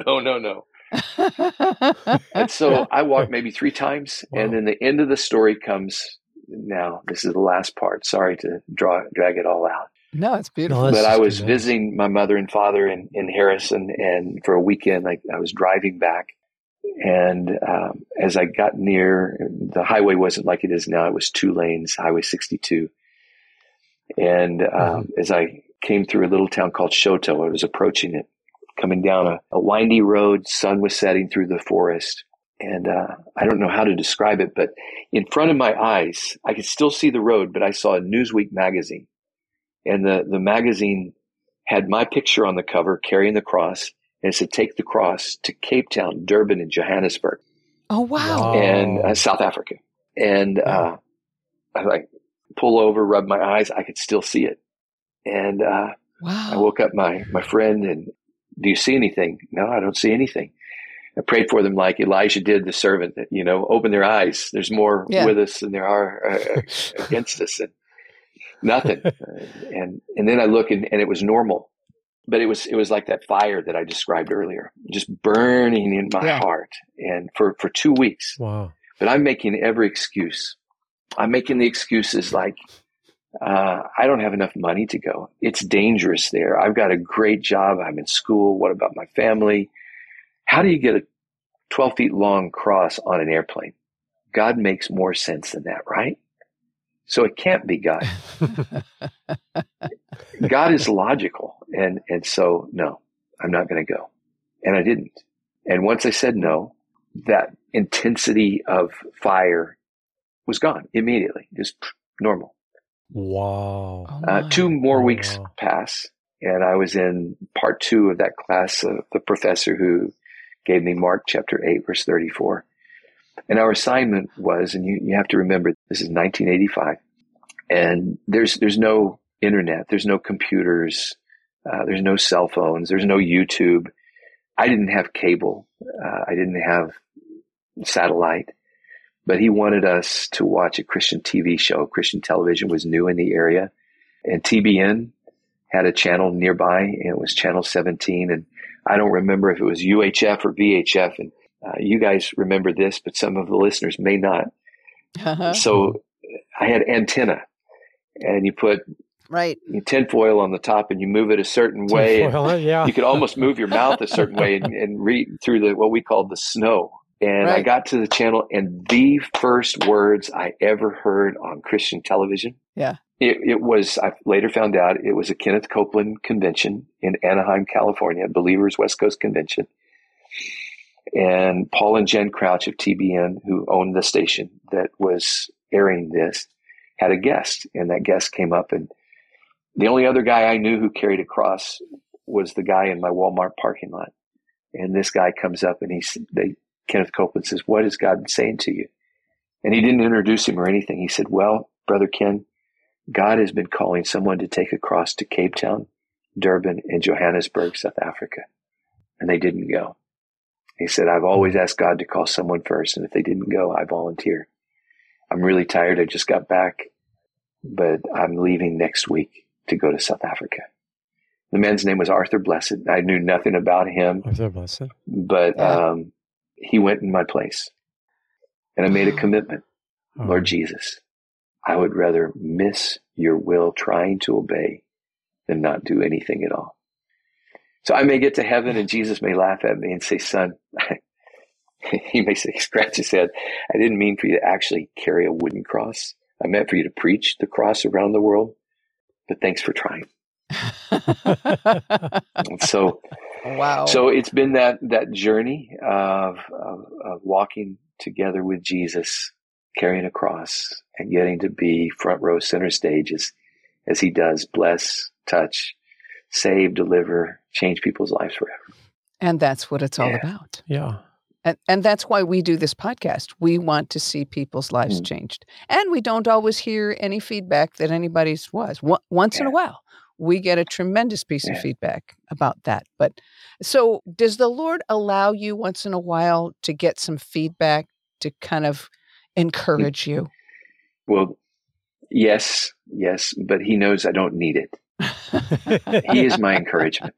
And so I walked maybe 3 times. Wow. And then the end of the story comes. Now, this is the last part. Sorry to drag it all out. No, it's beautiful. No, But I was nice. visiting my mother and father in Harrison. And for a weekend, I was driving back. And as I got near, the highway wasn't like it is now. It was 2 lanes, Highway 62. And as I came through a little town called Shoto, I was approaching it, coming down a windy road. Sun was setting through the forest. And I don't know how to describe it, but in front of my eyes, I could still see the road, but I saw a Newsweek magazine. And the magazine had my picture on the cover, carrying the cross. And it said, take the cross to Cape Town, Durban, and Johannesburg. Oh, wow. And South Africa. And I like pull over, rub my eyes. I could still see it. And Wow. I woke up my friend and, do you see anything? No, I don't see anything. I prayed for them like Elijah did the servant, that, open their eyes. There's more with us than there are against us. And nothing. And then I look and it was normal. But it was like that fire that I described earlier, just burning in my heart, and for 2 weeks. Wow. But I'm making every excuse. I'm making the excuses like, I don't have enough money to go. It's dangerous there. I've got a great job. I'm in school. What about my family? How do you get a 12 feet long cross on an airplane? God makes more sense than that, right? So it can't be God. God is logical. And so, no, I'm not going to go. And I didn't. And once I said no, that intensity of fire was gone immediately, just normal. Wow. 2 more Oh, weeks wow. pass, and I was in part 2 of that class of the professor who gave me Mark chapter 8, verse 34. And our assignment was, and you have to remember, this is 1985, and there's no internet, there's no computers, there's no cell phones, there's no YouTube. I didn't have cable. I didn't have satellite. But he wanted us to watch a Christian TV show. Christian television was new in the area. And TBN had a channel nearby, and it was channel 17. And I don't remember if it was UHF or VHF. And you guys remember this, but some of the listeners may not. So I had antenna, and you put tinfoil on the top, and you move it a certain way. Tinfoil, yeah. You could almost move your mouth a certain way and read through what we called the snow. And I got to the channel, and the first words I ever heard on Christian television, it was, I later found out, it was a Kenneth Copeland convention in Anaheim, California, Believers West Coast Convention. And Paul and Jen Crouch of TBN, who owned the station that was airing this, had a guest. And that guest came up, and the only other guy I knew who carried a cross was the guy in my Walmart parking lot. And this guy comes up, and Kenneth Copeland says, "What has God been saying to you?" And he didn't introduce him or anything. He said, "Well, Brother Ken, God has been calling someone to take a cross to Cape Town, Durban, and Johannesburg, South Africa." And they didn't go. He said, "I've always asked God to call someone first, and if they didn't go, I volunteer. I'm really tired. I just got back, but I'm leaving next week to go to South Africa." The man's name was Arthur Blessed. I knew nothing about him. Arthur Blessed. But he went in my place. And I made a commitment. Lord Jesus, I would rather miss your will trying to obey than not do anything at all. So I may get to heaven, and Jesus may laugh at me and say, "Son," he may say, scratch his head, "I didn't mean for you to actually carry a wooden cross. I meant for you to preach the cross around the world, but thanks for trying." So, wow. So it's been that journey of walking together with Jesus, carrying a cross, and getting to be front row center stage as he does bless, touch, save, deliver, change people's lives forever. And that's what it's all about. Yeah. And that's why we do this podcast. We want to see people's lives changed. And we don't always hear any feedback that anybody's was. Once in a while, we get a tremendous piece of feedback about that. But so does the Lord allow you once in a while to get some feedback to kind of encourage you? Well, yes, but he knows I don't need it. He is my encouragement.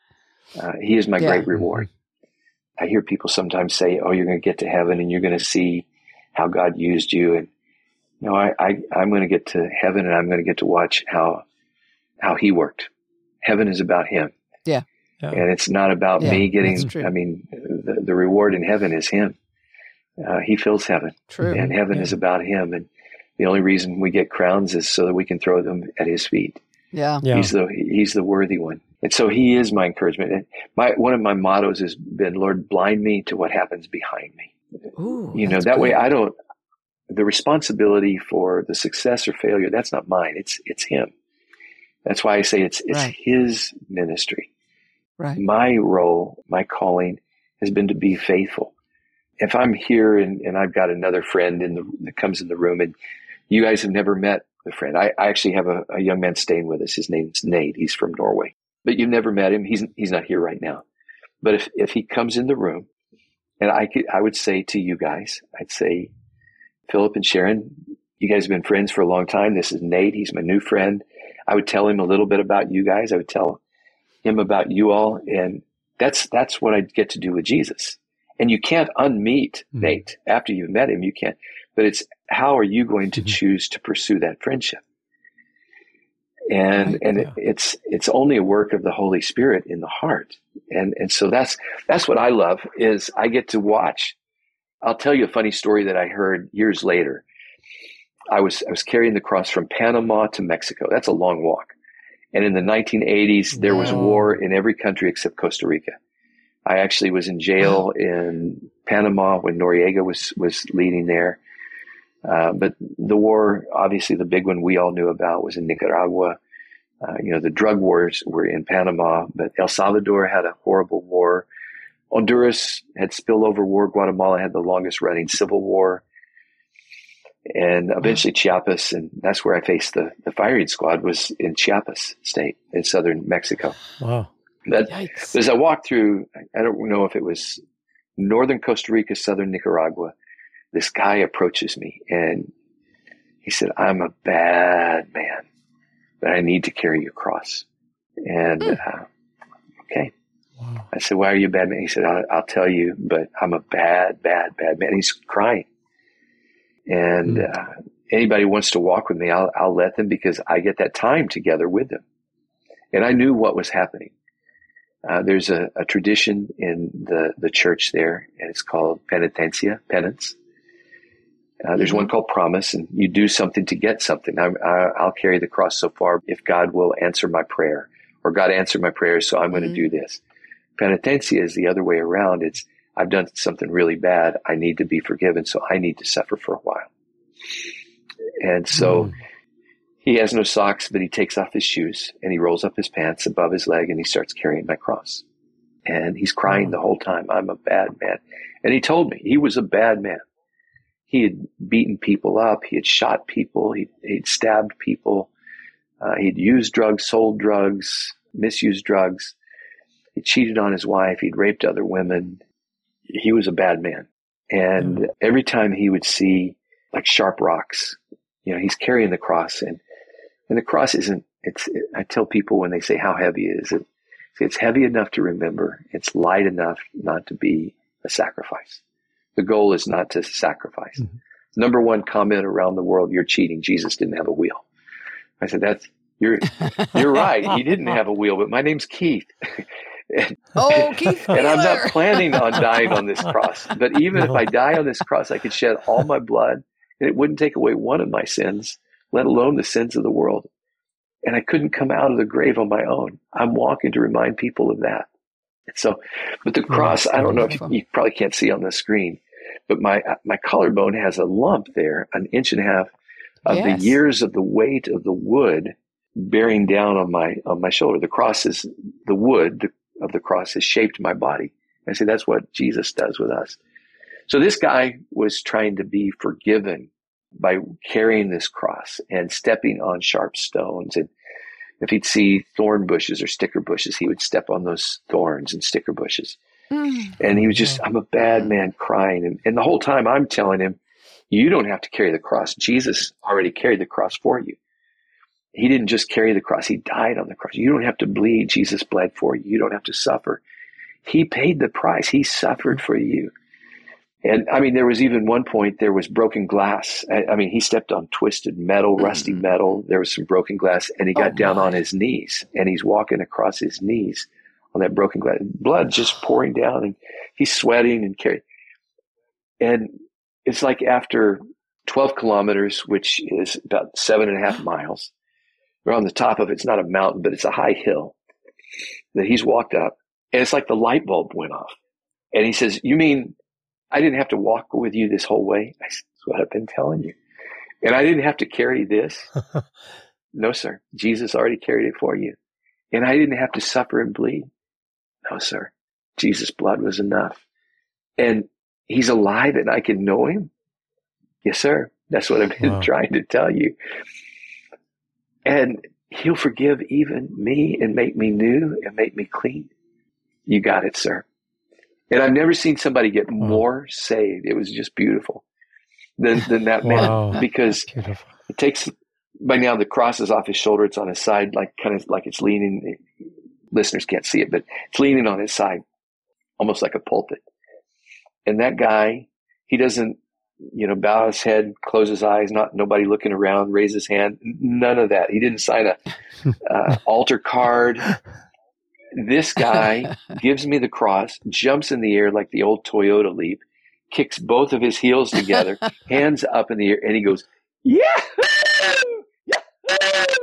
He is my great reward. I hear people sometimes say, "Oh, you're going to get to heaven and you're going to see how God used you." And no, I'm going to get to heaven, and I'm going to get to watch how he worked. Heaven is about him. Yeah. And it's not about me getting, I mean, the reward in heaven is him. He fills heaven. True. And heaven is about him. And the only reason we get crowns is so that we can throw them at his feet. Yeah. He's the worthy one. And so he is my encouragement. And one of my mottos has been, "Lord, blind me to what happens behind me." Ooh, that way the responsibility for the success or failure, that's not mine. It's him. That's why I say it's his ministry. Right. My role, my calling has been to be faithful. If I'm here and I've got another friend that comes in the room, and you guys have never met the friend. I actually have a young man staying with us. His name's Nate. He's from Norway, but you've never met him. He's not here right now. But if he comes in the room, and I would say to you guys, I'd say, "Philip and Sharon, you guys have been friends for a long time. This is Nate. He's my new friend." I would tell him a little bit about you guys. I would tell him about you all. And that's what I get to do with Jesus. And you can't unmeet Nate after you've met him. You can't. But it's, how are you going to choose to pursue that friendship? And it's only a work of the Holy Spirit in the heart. And so that's what I love, is I get to watch. I'll tell you a funny story that I heard years later. I was carrying the cross from Panama to Mexico. That's a long walk. And in the 1980s, there was war in every country except Costa Rica. I actually was in jail in Panama when Noriega was leading there. But the war, obviously the big one we all knew about, was in Nicaragua. The drug wars were in Panama, but El Salvador had a horrible war. Honduras had spillover war. Guatemala had the longest running civil war. And eventually Chiapas, and that's where I faced the firing squad, was in Chiapas state in southern Mexico. Wow. But as I walked through, I don't know if it was northern Costa Rica, southern Nicaragua, this guy approaches me and he said, "I'm a bad man, but I need to carry your cross." And okay. Wow. I said, "Why are you a bad man?" He said, I'll tell you, but I'm a bad man. And he's crying. And anybody wants to walk with me, I'll let them, because I get that time together with them. And I knew what was happening. There's a tradition in the church there, and it's called penitencia, penance. There's one called promise, and you do something to get something. I'll carry the cross so far if God will answer my prayer, or God answered my prayer, so I'm going to do this. Penitencia is the other way around. It's, I've done something really bad. I need to be forgiven, so I need to suffer for a while. And so he has no socks, but he takes off his shoes and he rolls up his pants above his leg and he starts carrying my cross. And he's crying the whole time, "I'm a bad man." And he told me he was a bad man. He had beaten people up. He had shot people. He'd stabbed people. He'd used drugs, sold drugs, misused drugs. He cheated on his wife. He'd raped other women. He was a bad man. And every time he would see like sharp rocks, he's carrying the cross, and the cross isn't, I tell people when they say, "How heavy is it?" It's heavy enough to remember. It's light enough not to be a sacrifice. The goal is not to sacrifice. Number one comment around the world, "You're cheating. Jesus didn't have a wheel." I said, you're right. He didn't have a wheel, but my name's Keith. Keith And I'm not planning on dying on this cross. But even if I die on this cross, I could shed all my blood and it wouldn't take away one of my sins, let alone the sins of the world. And I couldn't come out of the grave on my own. I'm walking to remind people of that. So, but the cross, I don't know if you probably can't see on the screen, but my collarbone has a lump there, 1.5 inches of the years of the weight of the wood bearing down on my shoulder. The cross is the wood of the cross has shaped my body. I say that's what Jesus does with us. So this guy was trying to be forgiven by carrying this cross and stepping on sharp stones. And if he'd see thorn bushes or sticker bushes, he would step on those thorns and sticker bushes. And he was just, "I'm a bad man," crying. And the whole time I'm telling him, "You don't have to carry the cross. Jesus already carried the cross for you. He didn't just carry the cross. He died on the cross. You don't have to bleed. Jesus bled for you. You don't have to suffer. He paid the price. He suffered for you." And I mean, there was even one point, there was broken glass. I mean, he stepped on twisted metal, rusty metal. There was some broken glass, and he got down on his knees, and he's walking across his knees on that broken glass. Blood just pouring down, and he's sweating and carrying. And it's like after 12 kilometers, which is about 7.5 miles, we're on the top of it. It's not a mountain, but it's a high hill that he's walked up, and it's like the light bulb went off. And he says, "You mean I didn't have to walk with you this whole way?" I said, "That's what I've been telling you. And I didn't have to carry this." "No, sir. Jesus already carried it for you. And I didn't have to suffer and bleed." "No, sir. Jesus' blood was enough. And he's alive and I can know him." "Yes, sir. That's what I've been trying to tell you. And he'll forgive even me and make me new and make me clean." "You got it, sir." And I've never seen somebody get more saved. It was just beautiful than that man, because it takes, by now the cross is off his shoulder. It's on his side, kind of like it's leaning. Listeners can't see it, but it's leaning on his side, almost like a pulpit. And that guy, he doesn't, bow his head, close his eyes, nobody looking around, raise his hand. None of that. He didn't sign a altar card. This guy gives me the cross, jumps in the air like the old Toyota Leap, kicks both of his heels together, hands up in the air, and he goes, "Yahoo!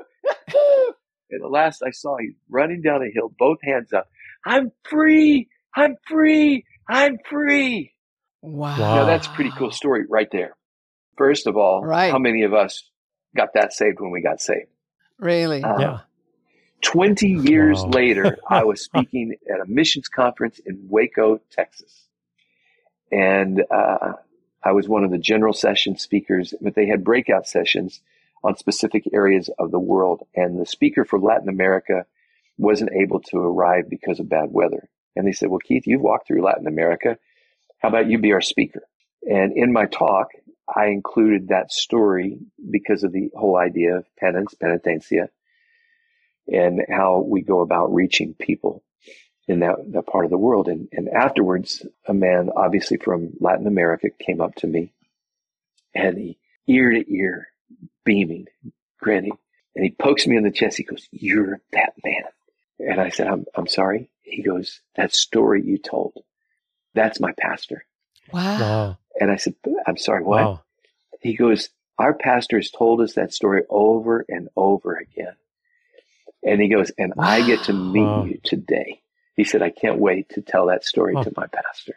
Yahoo! And the last I saw, he's running down a hill, both hands up. "I'm free! I'm free. I'm free. Wow. Now, that's a pretty cool story right there. First of all, Right. how many of us got that saved when we got saved? Really? Yeah. 20 years Wow. later, I was speaking at a missions conference in Waco, Texas. And I was one of the general session speakers, but they had breakout sessions on specific areas of the world. And the speaker for Latin America wasn't able to arrive because of bad weather. And they said, well, Keith, you've walked through Latin America. How about you be our speaker? And in my talk, I included that story because of the whole idea of penance, penitencia, and how we go about reaching people in that part of the world. And afterwards, a man, obviously from Latin America, came up to me, and he, ear to ear, beaming, grinning, and he pokes me in the chest. He goes, "You're that man." And I said, I'm sorry. He goes, "That story you told, that's my pastor." Wow. Wow. And I said, "I'm sorry, what?" Wow. He goes, "Our pastor has told us that story over and over again." And he goes, "And I get to meet Wow. you today." He said, "I can't wait to tell that story to my pastor."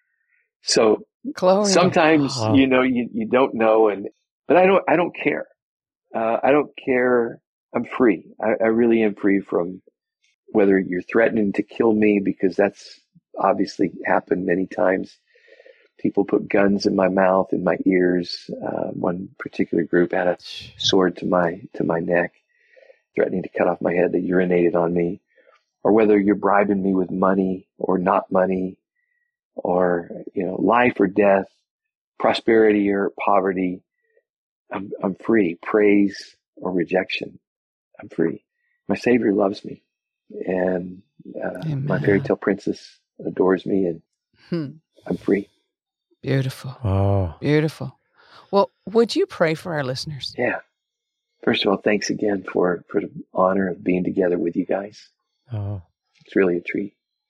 So Glory. sometimes, Wow. you don't know, but I don't care. I don't care. I'm free. I really am free from whether you're threatening to kill me, because that's obviously happened many times. People put guns in my mouth, in my ears. One particular group had a sword to my neck, threatening to cut off my head. They urinated on me. Or whether you're bribing me with money or not money, or life or death, prosperity or poverty, I'm free. Praise or rejection, I'm free. My Savior loves me, and my fairy tale princess adores me, and I'm free. Beautiful. Wow. Beautiful. Well, would you pray for our listeners? Yeah. First of all, thanks again for the honor of being together with you guys. Oh. It's really a treat.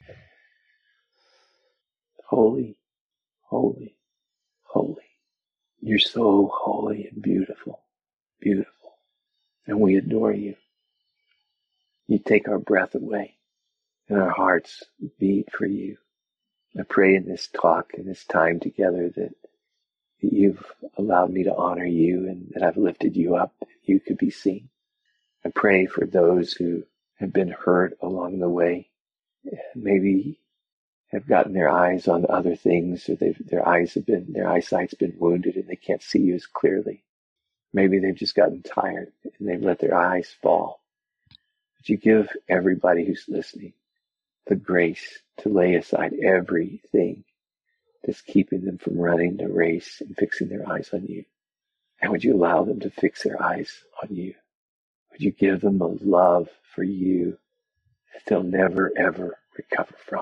Holy, holy, holy. You're so holy and beautiful, beautiful. And we adore you. You take our breath away, and our hearts beat for you. I pray in this talk, in this time together, that you've allowed me to honor you, and that I've lifted you up, that you could be seen. I pray for those who have been hurt along the way, and maybe have gotten their eyes on other things, or their eyesight's been wounded and they can't see you as clearly. Maybe they've just gotten tired and they've let their eyes fall. But you give everybody who's listening the grace to lay aside everything that's keeping them from running the race and fixing their eyes on you. And would you allow them to fix their eyes on you? Would you give them a love for you that they'll never, ever recover from?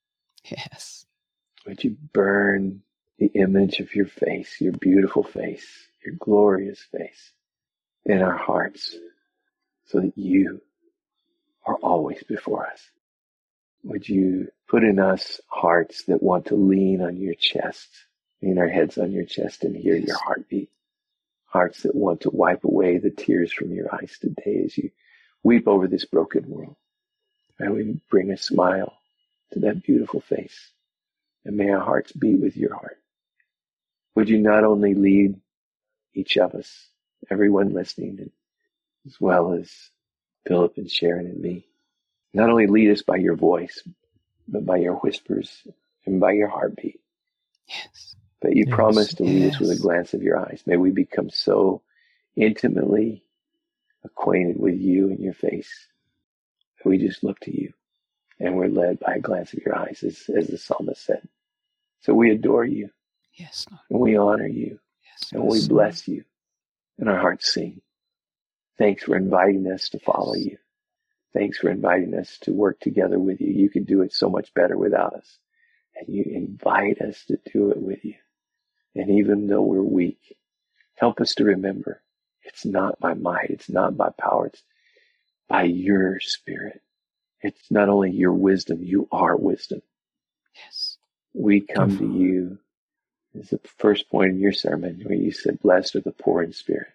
Yes. Would you burn the image of your face, your beautiful face, your glorious face in our hearts, so that you are always before us? Would you put in us hearts that want to lean on your chest, lean our heads on your chest and hear your heartbeat? Hearts that want to wipe away the tears from your eyes today as you weep over this broken world. And we bring a smile to that beautiful face. And may our hearts beat with your heart. Would you not only lead each of us, everyone listening, as well as Philip and Sharon and me, not only lead us by your voice, but by your whispers and by your heartbeat. Yes. But you promised to lead us Yes. with a glance of your eyes. May we become so intimately acquainted with you and your face that we just look to you and we're led by a glance of your eyes, as the psalmist said. So we adore you. Yes, Lord. And we honor you. Yes, And Lord. we bless you. And our hearts sing. Thanks for inviting us to follow you. Thanks for inviting us to work together with you. You can do it so much better without us. And you invite us to do it with you. And even though we're weak, help us to remember it's not by might, it's not by power, it's by your Spirit. It's not only your wisdom, you are wisdom. Yes. We come to you as the first point in your sermon where you said, blessed are the poor in spirit.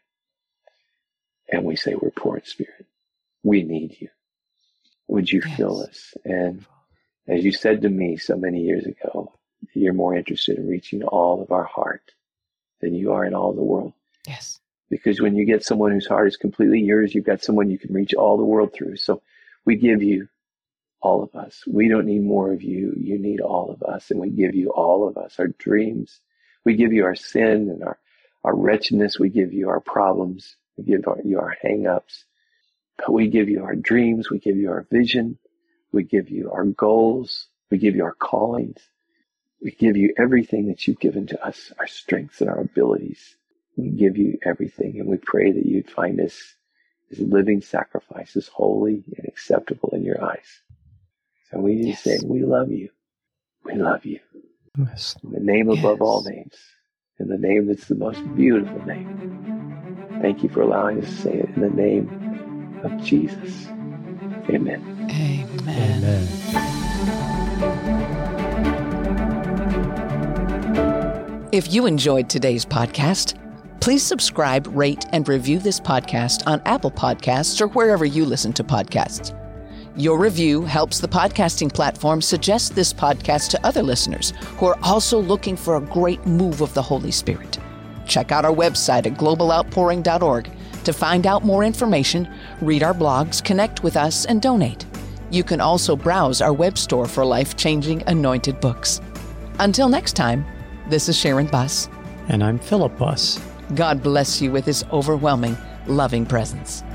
And we say we're poor in spirit. We need you. Would you fill us and As you said to me so many years ago, you're more interested in reaching all of our heart than you are in all the world. Yes. Because when you get someone whose heart is completely yours, you've got someone you can reach all the world through. So we give you all of us. We don't need more of you. You need all of us. And we give you all of us, our dreams. We give you our sin and our wretchedness. We give you our problems. We give you our hang-ups. But we give you our dreams. We give you our vision. We give you our goals. We give you our callings. We give you everything that you've given to us, our strengths and our abilities. We give you everything, and we pray that you'd find us as living sacrifices, holy and acceptable in your eyes. So we just say, we love you. We love you. Yes. In the name above all names, in the name that's the most beautiful name. Thank you for allowing us to say it in the name of Jesus. Amen. Amen. If you enjoyed today's podcast, please subscribe, rate, and review this podcast on Apple Podcasts or wherever you listen to podcasts. Your review helps the podcasting platform suggest this podcast to other listeners who are also looking for a great move of the Holy Spirit. Check out our website at globaloutpouring.org to find out more information, read our blogs, connect with us, and donate. You can also browse our web store for life-changing anointed books. Until next time, this is Sharon Buss. And I'm Philip Buss. God bless you with His overwhelming, loving presence.